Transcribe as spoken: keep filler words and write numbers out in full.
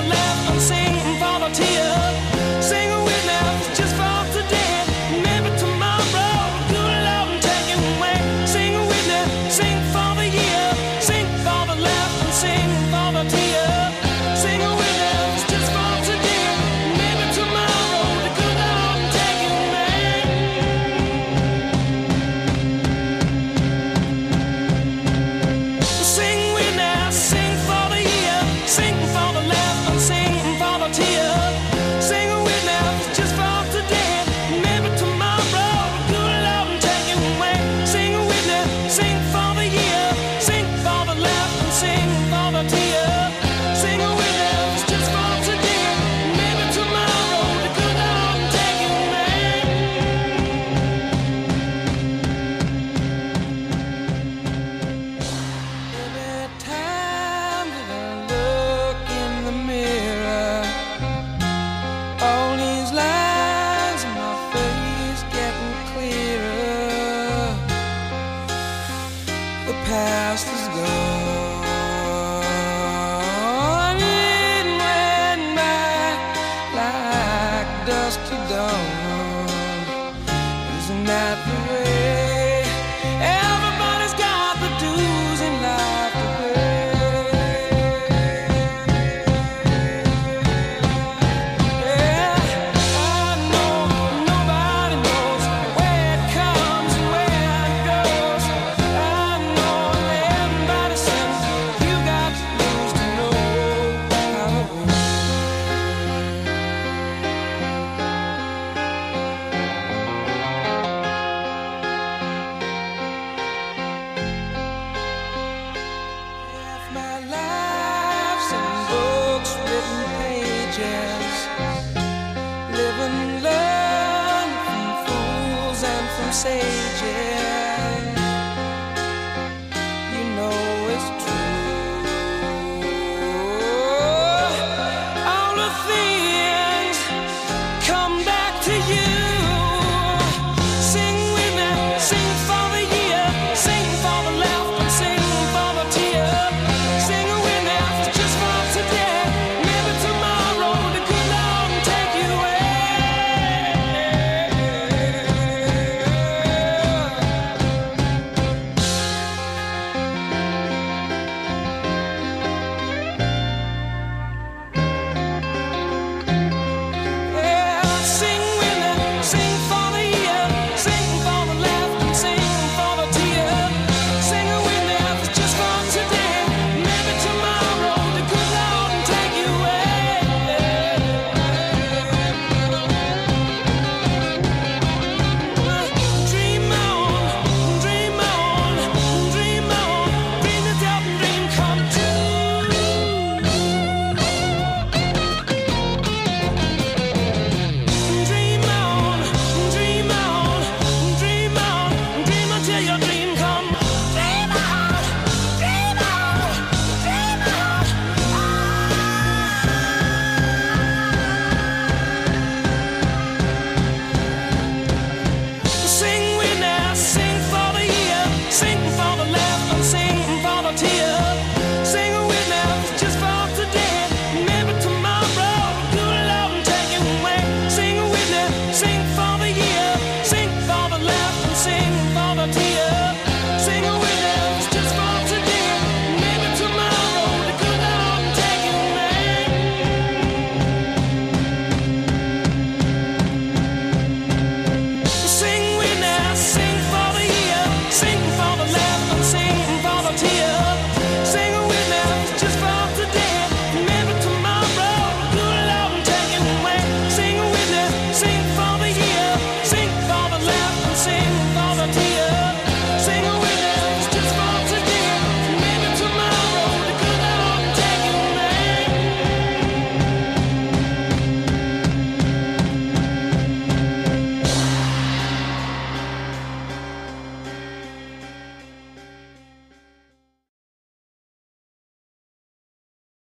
laugh and sing for the tear. Sing with me just for today. Maybe tomorrow, good Lord and take you away. Sing with me, sing for the year. Sing for the laugh and sing for the tear. Sing with me just for today. Maybe tomorrow, the good Lord and take you away. Sing with me, sing for the year. Sing for the laugh and sing for the tear. Sing with me just for today. Maybe tomorrow, good Lord and take you away. Sing with me, sing for the year. Sing for the laugh and sing for the tear. Sing with me just for today. Maybe tomorrow, the good Lord and take you away. Every time that I look in the mirror, all these lines in my face getting clearer. The past is gone, it went by like dusk to dawn. Isn't that the way? Everybody's got the dues in life to pay. Yeah, I know nobody knows where it comes and where it goes. I know everybody sings. You got to lose to know how to win. Half my life's in books, written pages. Live and learn from fools and from sages.